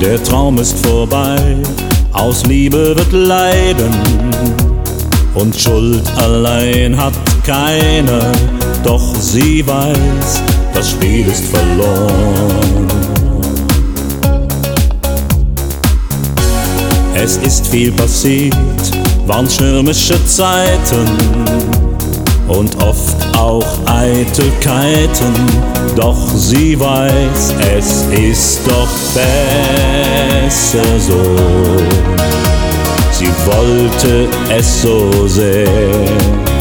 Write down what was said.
Der Traum ist vorbei, aus Liebe wird Leiden und Schuld allein hat keine, doch sie weiß, das Spiel ist verloren. Es ist viel passiert, waren stürmische Zeiten und oft auch Eitelkeiten, doch sie weiß, es ist doch besser so. Sie wollte es so sehr.